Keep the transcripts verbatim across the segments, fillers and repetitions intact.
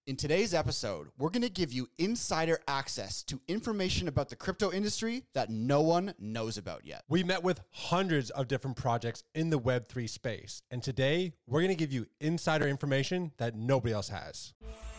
In today's episode, we're going to give you insider access to information about the crypto industry that no one knows about yet. We met with hundreds of different projects in the Web three space, and today we're going to give you insider information that nobody else has.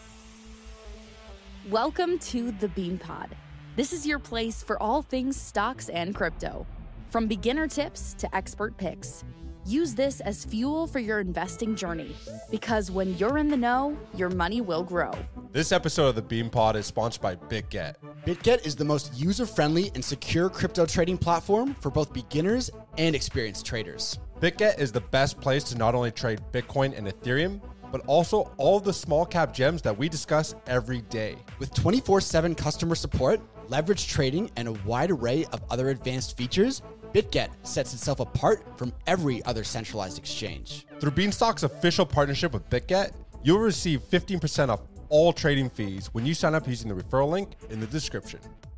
Welcome to the BeanPod. This is your place for all things stocks and crypto. From beginner tips to expert picks. Use this as fuel for your investing journey, because when you're in the know, your money will grow. This episode of the BeanPod is sponsored by BitGet. BitGet is the most user-friendly and secure crypto trading platform for both beginners and experienced traders. BitGet is the best place to not only trade Bitcoin and Ethereum, but also all the small cap gems that we discuss every day. With twenty-four seven customer support, leverage trading, and a wide array of other advanced features, BitGet sets itself apart from every other centralized exchange. Through Beanstalk's official partnership with BitGet, you'll receive fifteen percent off all trading fees when you sign up using the referral link in the description.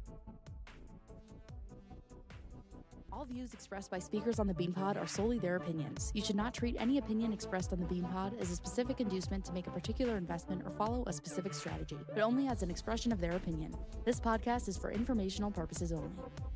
All views expressed by speakers on the BeanPod are solely their opinions. You should not treat any opinion expressed on the BeanPod as a specific inducement to make a particular investment or follow a specific strategy, but only as an expression of their opinion. This podcast is for informational purposes only.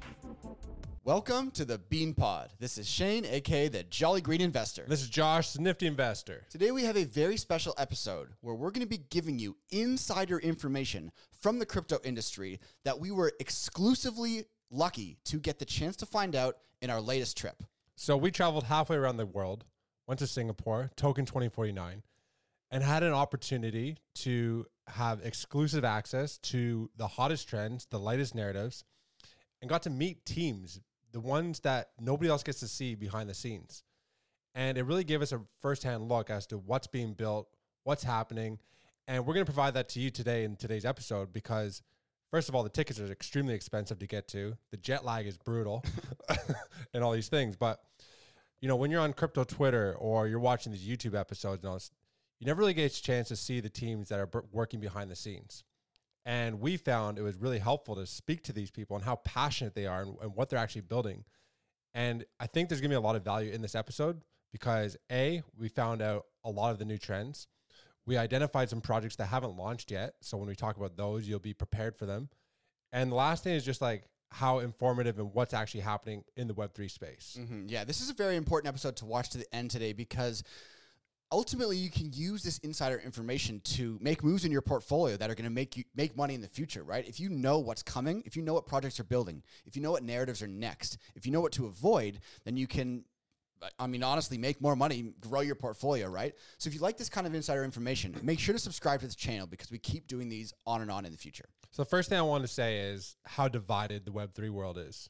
Welcome to the BeanPod. This is Shane, aka the Jolly Green Investor. This is Josh, the Nifty Investor. Today we have a very special episode where we're going to be giving you insider information from the crypto industry that we were exclusively lucky to get the chance to find out in our latest trip. So we traveled halfway around the world, went to Singapore, Token twenty forty-nine, and had an opportunity to have exclusive access to the hottest trends, the latest narratives, and got to meet teams, the ones that nobody else gets to see behind the scenes. And it really gave us a firsthand look as to what's being built, what's happening. And we're going to provide that to you today in today's episode because, first of all, the tickets are extremely expensive to get to. The jet lag is brutal and all these things. But, you know, when you're on crypto Twitter or you're watching these YouTube episodes, you know, you never really get a chance to see the teams that are b- working behind the scenes. And we found it was really helpful to speak to these people and how passionate they are and, and what they're actually building. And I think there's going to be a lot of value in this episode because, A, we found out a lot of the new trends. We identified some projects that haven't launched yet. So when we talk about those, you'll be prepared for them. And the last thing is just like how informative and what's actually happening in the Web three space. Mm-hmm. Yeah, this is a very important episode to watch to the end today because ultimately, you can use this insider information to make moves in your portfolio that are going to make you make money in the future, right? If you know what's coming, if you know what projects are building, if you know what narratives are next, if you know what to avoid, then you can, I mean, honestly, make more money, grow your portfolio, right? So if you like this kind of insider information, make sure to subscribe to this channel because we keep doing these on and on in the future. So the first thing I want to say is how divided the Web three world is.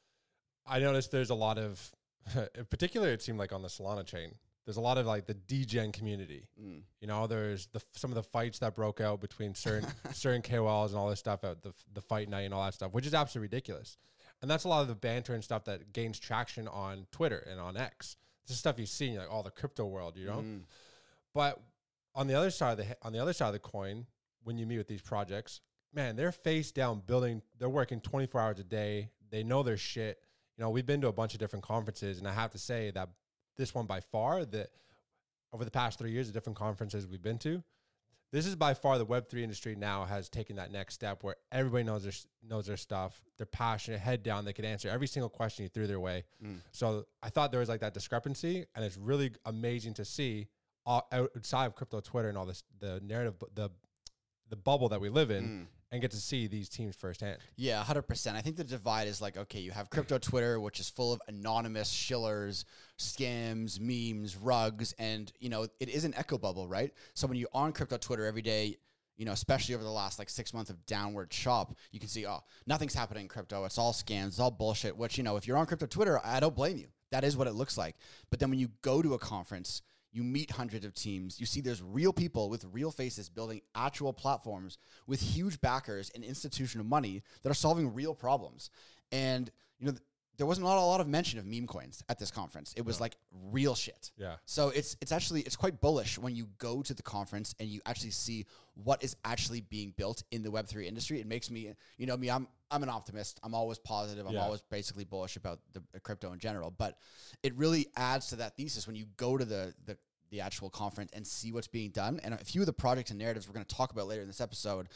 I noticed there's a lot of, in particular, it seemed like on the Solana chain, there's a lot of like the D-Gen community. Mm. You know, there's the some of the fights that broke out between certain certain K O Ls and all this stuff at the the fight night and all that stuff, which is absolutely ridiculous. And that's a lot of the banter and stuff that gains traction on Twitter and on X. This is stuff you see in like all the crypto world, you know. Mm. But on the other side of the on the other side of the coin, when you meet with these projects, man, they're face down building. They're working twenty-four hours a day. They know their shit. You know, we've been to a bunch of different conferences, and I have to say that this one by far, that over the past three years, the different conferences we've been to, this is by far the Web three industry now has taken that next step where everybody knows their knows their stuff. They're passionate, head down. They can answer every single question you threw their way. Mm. So I thought there was like that discrepancy, and it's really amazing to see all, outside of crypto Twitter and all this, the narrative, the the bubble that we live in. Mm. And get to see these teams firsthand. Yeah, one hundred percent. I think the divide is like, okay, you have crypto Twitter, which is full of anonymous shillers, scams, memes, rugs, and, you know, it is an echo bubble, right? So when you're on crypto Twitter every day, you know, especially over the last like six months of downward chop, you can see, oh, nothing's happening in crypto. It's all scams. It's all bullshit, which, you know, if you're on crypto Twitter, I don't blame you. That is what it looks like. But then when you go to a conference, you meet hundreds of teams. You see there's real people with real faces building actual platforms with huge backers and institutional money that are solving real problems. And, you know, th- there wasn't a lot, a lot of mention of meme coins at this conference. It was no. like real shit. Yeah. So it's it's actually, it's quite bullish when you go to the conference and you actually see what is actually being built in the Web three industry. It makes me, you know, me, I'm I'm an optimist. I'm always positive. I'm yeah. always basically bullish about the, the crypto in general. But it really adds to that thesis when you go to the the the actual conference and see what's being done. And a few of the projects and narratives we're going to talk about later in this episode,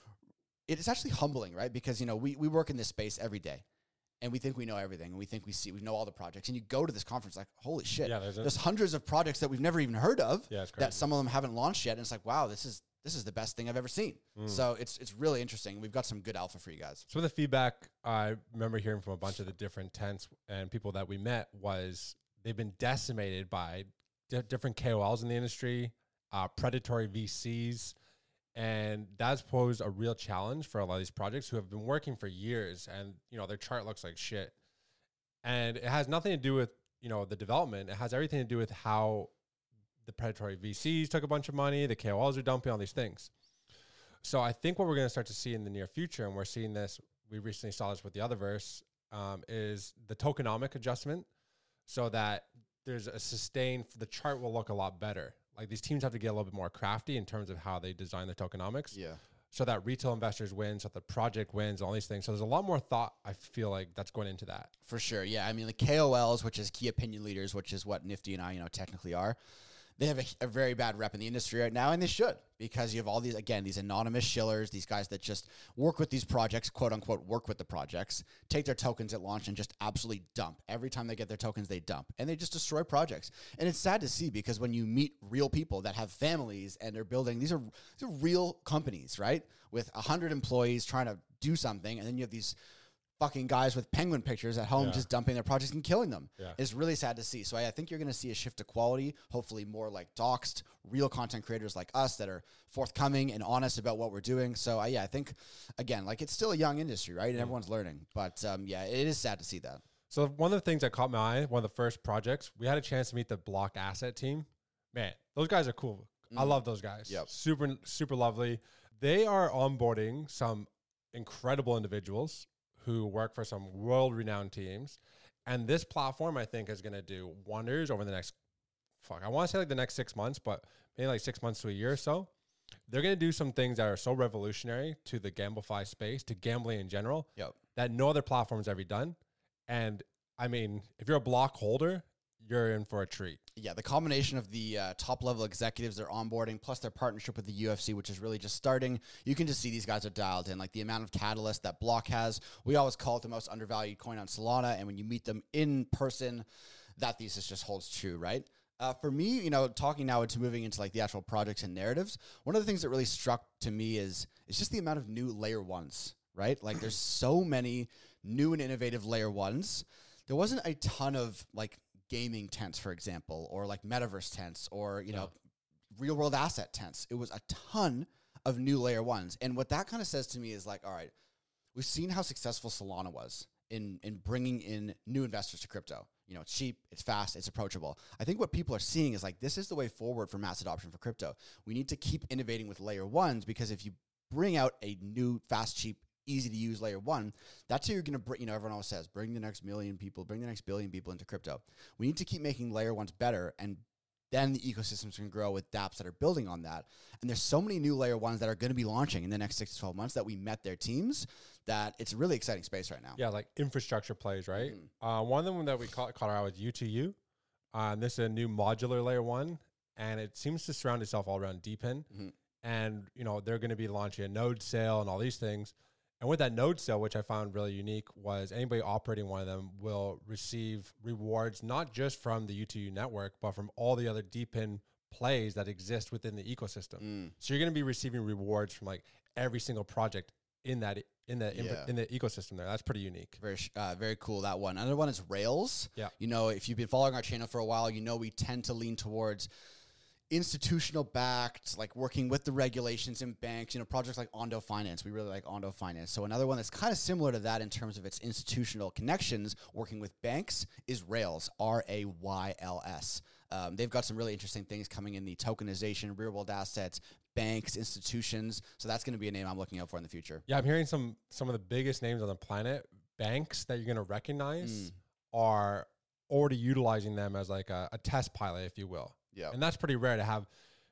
it is actually humbling, right? Because, you know, we, we work in this space every day and we think we know everything and we think we see, we know all the projects, and you go to this conference like, holy shit, Yeah, there's, there's hundreds of projects that we've never even heard of Yeah, it's crazy. that some of them haven't launched yet. And it's like, wow, this is, this is the best thing I've ever seen. Mm. So it's, it's really interesting. We've got some good alpha for you guys. Some of the feedback I remember hearing from a bunch of the different tents and people that we met was they've been decimated by di- different K O Ls in the industry, uh, predatory V Cs, and that's posed a real challenge for a lot of these projects who have been working for years, and you know their chart looks like shit. And it has nothing to do with you know the development; it has everything to do with how the predatory V Cs took a bunch of money, the K O Ls are dumping all these things. So I think what we're going to start to see in the near future, and we're seeing this, we recently saw this with the Otherverse, um, is the tokenomic adjustment, so that there's a sustained, the chart will look a lot better. Like these teams have to get a little bit more crafty in terms of how they design their tokenomics. Yeah. So that retail investors win, so that the project wins, all these things. So there's a lot more thought, I feel like, that's going into that. For sure. Yeah. I mean, the K O Ls, which is key opinion leaders, which is what Nifty and I, you know, technically are, they have a, a very bad rep in the industry right now, and they should, because you have all these, again, these anonymous shillers, these guys that just work with these projects, quote unquote, work with the projects, take their tokens at launch and just absolutely dump. Every time they get their tokens, they dump, and they just destroy projects. And it's sad to see, because when you meet real people that have families and they're building, these are, these are real companies, right? With a hundred employees trying to do something, and then you have these fucking guys with penguin pictures at home Yeah. just dumping their projects and killing them. Yeah. It's really sad to see. So I, I think you're going to see a shift to quality, hopefully more like doxed, real content creators like us that are forthcoming and honest about what we're doing. So I, yeah, I think, again, like it's still a young industry, right? And Mm. everyone's learning. But um, yeah, it is sad to see that. So one of the things that caught my eye, one of the first projects, we had a chance to meet the Block Asset team. Man, those guys are cool. I Mm. love those guys. Yep. Super, super lovely. They are onboarding some incredible individuals who work for some world-renowned teams. And this platform, I think, is going to do wonders over the next, fuck, I want to say like the next six months, but maybe like six months to a year or so. They're going to do some things that are so revolutionary to the GambleFi space, to gambling in general, Yep. that no other platform's ever done. And I mean, if you're a Block holder, you're in for a treat. Yeah, the combination of the uh, top-level executives they're onboarding, plus their partnership with the U F C, which is really just starting, you can just see these guys are dialed in. Like the amount of catalyst that Block has, we always call it the most undervalued coin on Solana, and when you meet them in person, that thesis just holds true, right? Uh, for me, you know, talking now into moving into like the actual projects and narratives, one of the things that really struck to me is it's just the amount of new layer ones, right? Like there's so many new and innovative layer ones. There wasn't a ton of like gaming tents, for example, or like metaverse tents, or, you know, real world asset tents. It was a ton of new layer ones. And what that kind of says to me is like, all right, we've seen how successful Solana was in, in bringing in new investors to crypto. You know, it's cheap, it's fast, it's approachable. I think what people are seeing is like, this is the way forward for mass adoption for crypto. We need to keep innovating with layer ones, because if you bring out a new, fast, cheap, easy to use layer one, that's how you're going to bring, you know, everyone always says, bring the next million people, bring the next billion people into crypto. We need to keep making layer ones better, and then the ecosystems can grow with dApps that are building on that. And there's so many new layer ones that are going to be launching in the next six to twelve months that we met their teams, that it's a really exciting space right now. Yeah, like infrastructure plays, right? Mhm. Uh, one of them that we caught, caught our eye was U two U. Uh, and this is a new modular layer one, and it seems to surround itself all around DePIN. Mhm. And, you know, they're going to be launching a node sale and all these things. And with that node sale, which I found really unique, was anybody operating one of them will receive rewards, not just from the U two U network, but from all the other DePIN plays that exist within the ecosystem. Mm. So you're going to be receiving rewards from like every single project in that in the Yeah. in the ecosystem there. That's pretty unique. Very, sh- uh, very cool, that one. Another one is Rails. Yeah. You know, if you've been following our channel for a while, you know we tend to lean towards institutional backed, like working with the regulations and banks, you know, projects like Ondo Finance. We really like Ondo Finance. So another one that's kind of similar to that in terms of its institutional connections, working with banks, is Rails, R A Y L S. Um, they've got some really interesting things coming in the tokenization, real world assets, banks, institutions. So that's going to be a name I'm looking out for in the future. Yeah, I'm hearing some some of the biggest names on the planet, banks that you're going to recognize Mm. are already utilizing them as like a, a test pilot, if you will. Yeah. And that's pretty rare to have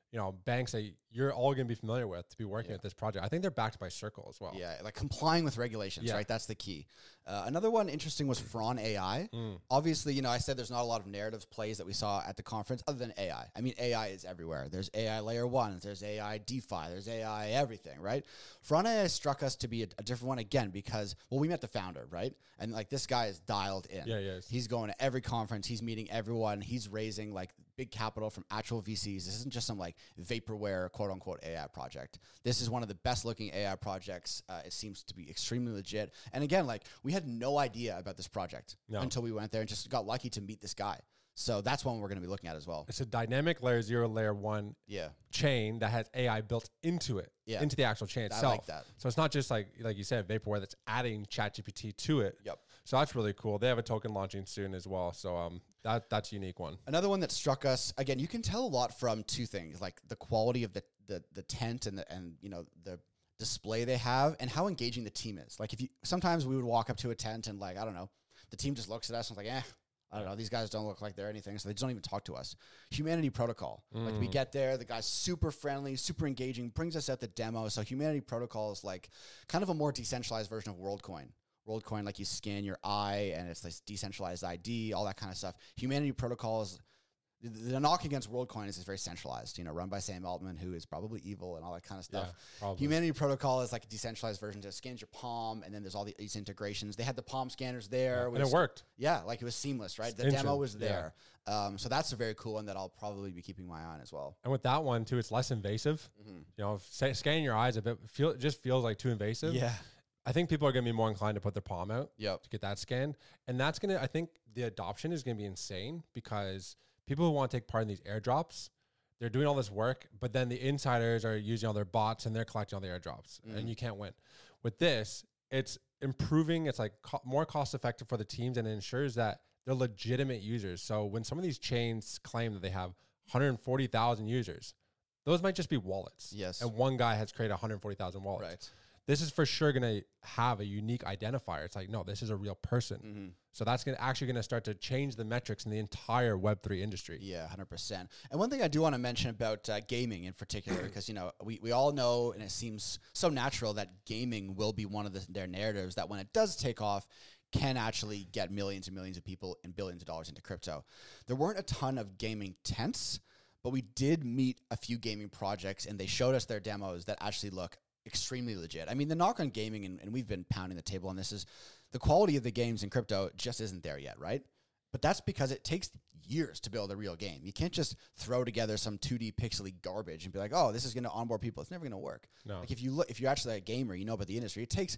you know, banks that you're all going to be familiar with to be working Yeah. at this project. I think they're backed by Circle as well. Yeah, like complying with regulations, Yeah. right? That's the key. Uh, another one interesting was Fron A I. Mm. Obviously, you know, I said there's not a lot of narrative plays that we saw at the conference other than A I. I mean, A I is everywhere. There's A I layer one, there's A I DeFi, there's A I everything, right? Fron A I struck us to be a, a different one again because, well, we met the founder, right? And like this guy is dialed in. Yeah, yeah. He's going to every conference. He's meeting everyone. He's raising like big capital from actual V Cs. This isn't just some like vaporware, quote unquote, A I project. This is one of the best looking A I projects. Uh, it seems to be extremely legit. And again, like we had no idea about this project No. until we went there and just got lucky to meet this guy. So that's one we're going to be looking at as well. It's a dynamic layer zero, layer one Yeah. chain that has A I built into it, Yeah. into the actual chain I itself. like that. So it's not just like, like you said, vaporware that's adding ChatGPT to it. Yep. So that's really cool. They have a token launching soon as well. So um, that that's a unique one. Another one that struck us, again, you can tell a lot from two things, like the quality of the, the, the tent and the, and, you know, the display they have and how engaging the team is. Like if you, sometimes we would walk up to a tent and like, I don't know, the team just looks at us and is like, eh, I don't know, these guys don't look like they're anything, so they just don't even talk to us. Humanity Protocol. Mm. Like we get there, the guy's super friendly, super engaging, brings us at the demo. So Humanity Protocol is like kind of a more decentralized version of WorldCoin. WorldCoin, like you scan your eye and it's this decentralized I D, all that kind of stuff. Humanity Protocol is, the, the knock against WorldCoin is it's very centralized, you know, run by Sam Altman, who is probably evil and all that kind of stuff. Yeah, probably. Humanity Protocol is like a decentralized version that scans your palm, and then there's all the, these integrations. They had the palm scanners there. And it worked. Yeah, like it was seamless, right? It's The demo instant, was yeah. there. Um, so that's a very cool one that I'll probably be keeping my eye on as well. And with that one too, it's less invasive. Mm-hmm. You know, if sa- scanning your eyes a bit feel it just feels like too invasive. Yeah. I think people are going to be more inclined to put their palm out Yep. to get that scanned, and that's going to. I think the adoption is going to be insane because people who want to take part in these airdrops, they're doing all this work, but then the insiders are using all their bots and they're collecting all the airdrops, Mm. and you can't win. With this, it's improving. It's like co- more cost effective for the teams, and it ensures that they're legitimate users. So when some of these chains claim that they have one hundred forty thousand users, those might just be wallets. Yes. And one guy has created one hundred forty thousand wallets. Right. This is for sure going to have a unique identifier. It's like, no, this is a real person. Mm-hmm. So that's gonna actually going to start to change the metrics in the entire Web three industry. Yeah, one hundred percent. And one thing I do want to mention about uh, gaming in particular, because, you know, we, we all know, and it seems so natural that gaming will be one of the, their narratives that when it does take off, can actually get millions and millions of people and billions of dollars into crypto. There weren't a ton of gaming tents, but we did meet a few gaming projects, and they showed us their demos that actually look extremely legit. I mean, the knock on gaming, and, and we've been pounding the table on this, is the quality of the games in crypto just isn't there yet, right? But that's because it takes years to build a real game. You can't just throw together some two D pixely garbage and be like, oh, this is going to onboard people. It's never going to work. No. Like if you look, if you're actually a gamer, you know about the industry, it takes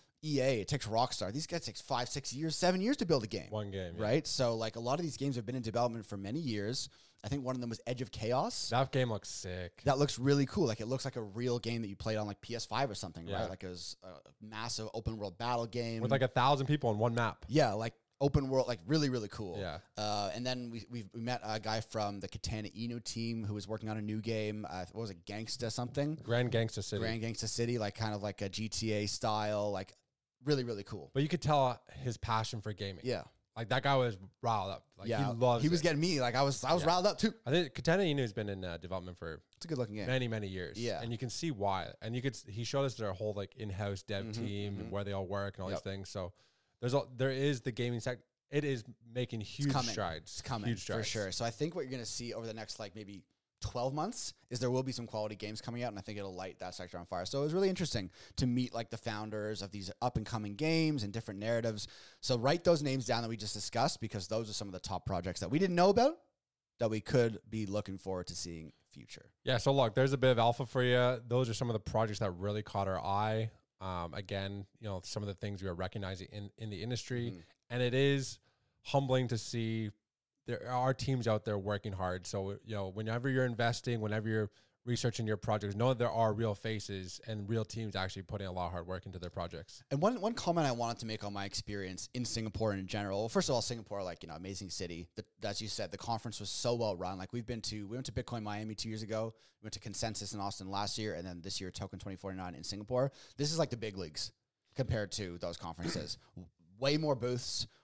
E A, it takes Rockstar. These guys takes five, six years, seven years to build a game. One game, yeah. Right? So like a lot of these games have been in development for many years. I think one of them was Edge of Chaos. That game looks sick. That looks really cool. Like it looks like a real game that you played on like P S five or something, Yeah. right? Like it was a massive open world battle game. With like a thousand people on one map. yeah, like open world, like really, really cool. Yeah. Uh, and then we we we met a guy from the Katana Inu team who was working on a new game. Uh, what was it, Gangsta something? Grand Gangsta City. Grand Gangsta City, like kind of like a G T A style, like really, really cool. But you could tell his passion for gaming. Yeah. Like that guy was riled up. Like yeah. he loves He was it. getting me. Like I was I was Yeah. riled up too. I think Katana Inu has been in uh, development for It's a good looking game. many, many years. Yeah. And you can see why. And you could, s- he showed us their whole like in-house dev Mhm, team mhm. and where they all work and all Yep. these things. So there's a, there is the gaming sector. It is making huge coming. strides. It's coming Huge for strides. sure. So I think what you're going to see over the next like maybe twelve months is there will be some quality games coming out, and I think it'll light that sector on fire. So it was really interesting to meet like the founders of these up and coming games and different narratives. So write those names down that we just discussed, because those are some of the top projects that we didn't know about that we could be looking forward to seeing future. Yeah, so look, there's a bit of alpha for you. Those are some of the projects that really caught our eye. Um, again, you know, some of the things we are recognizing in, in the industry. Mhm. And it is humbling to see there are teams out there working hard. So, you know, whenever you're investing, whenever you're researching your projects, know that there are real faces and real teams actually putting a lot of hard work into their projects. And one one comment I wanted to make on my experience in Singapore in general. Well, first of all, Singapore, like, you know, amazing city. The, as you said, the conference was so well run. Like we've been to, we went to Bitcoin Miami two years ago. We went to Consensus in Austin last year, and then this year Token twenty forty-nine in Singapore. This is like the big leagues compared to those conferences. Way more booths,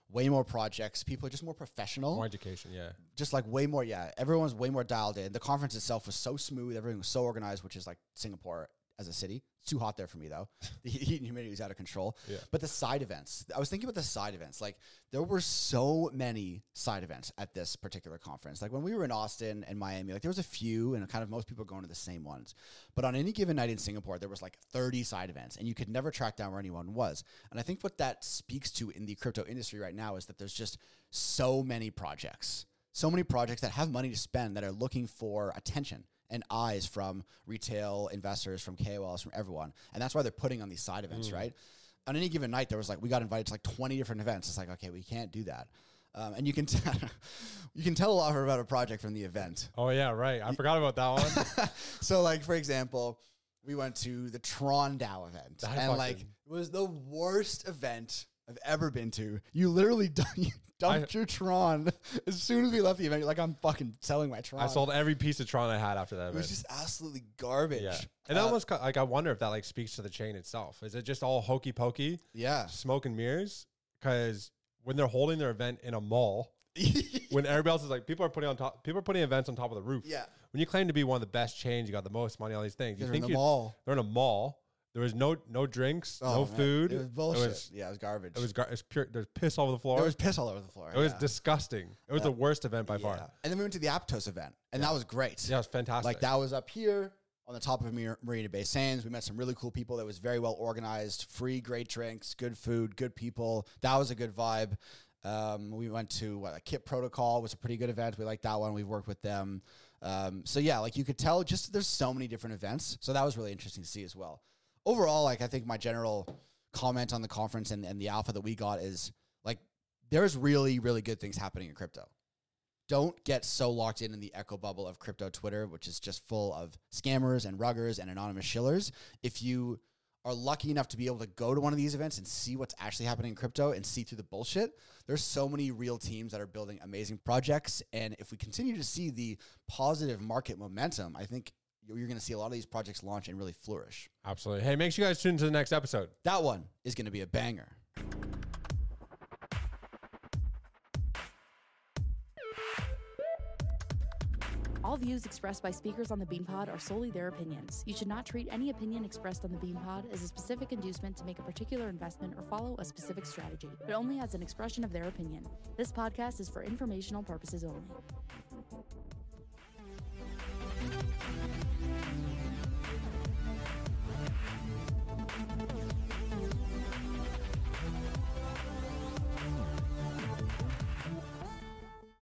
way more projects. People are just more professional. More education, yeah. Just like way more, yeah. Everyone's way more dialed in. The conference itself was so smooth. Everything was so organized, which is like Singapore as a city. It's too hot there for me, though. The heat and humidity was out of control. Yeah. But the side events, I was thinking about the side events. Like, there were so many side events at this particular conference. Like, when we were in Austin and Miami, like, there was a few, and kind of most people were going to the same ones. But on any given night in Singapore, there was like thirty side events, and you could never track down where anyone was. And I think what that speaks to in the crypto industry right now is that there's just so many projects, so many projects that have money to spend that are looking for attention and eyes from retail investors, from K O Ls, from everyone. And that's why they're putting on these side events, mm. right? On any given night, there was like, we got invited to like twenty different events. It's like, okay, we can't do that. Um, and you can, t- you can tell a lot about a project from the event. Oh yeah, right. I forgot about that one. So like, for example, we went to the Tron DAO event That and fucking- like, it was the worst event I've ever been to. You literally done, you dumped I, your Tron as soon as we left the event. You're like, I'm fucking selling my Tron. I sold every piece of Tron I had after that event. It was just absolutely garbage. Yeah. And uh, that almost like, I wonder if that like speaks to the chain itself. Is it just all hokey pokey? Yeah. Smoke and mirrors? Because when they're holding their event in a mall, when everybody else is like, people are putting on top, people are putting events on top of the roof. Yeah. When you claim to be one of the best chains, you got the most money, all these things. You they're think in a mall. They're in a mall. There was no no drinks, oh, no man. food. It was bullshit. It was, yeah, it was garbage. It was, gar- it was pure. There's piss all over the floor. There was piss all over the floor. It was yeah. disgusting. It was yeah. the worst event by yeah. far. And then we went to the Aptos event, and yeah. that was great. Yeah, it was fantastic. Like, that was up here on the top of Mar- Marina Bay Sands. We met some really cool people. That was very well organized. Free, great drinks, good food, good people. That was a good vibe. Um, we went to what, a Kip Protocol was a pretty good event. We liked that one. We've worked with them. Um, so yeah, like you could tell, just there's so many different events. So that was really interesting to see as well. Overall, like I think my general comment on the conference and, and the alpha that we got is like there's really, really good things happening in crypto. Don't get so locked in in the echo bubble of crypto Twitter, which is just full of scammers and ruggers and anonymous shillers. If you are lucky enough to be able to go to one of these events and see what's actually happening in crypto and see through the bullshit, there's so many real teams that are building amazing projects. And if we continue to see the positive market momentum, I think you're going to see a lot of these projects launch and really flourish. Absolutely. Hey, make sure you guys tune into the next episode. That one is going to be a banger. All views expressed by speakers on the BeanPod are solely their opinions. You should not treat any opinion expressed on the BeanPod as a specific inducement to make a particular investment or follow a specific strategy, but only as an expression of their opinion. This podcast is for informational purposes only.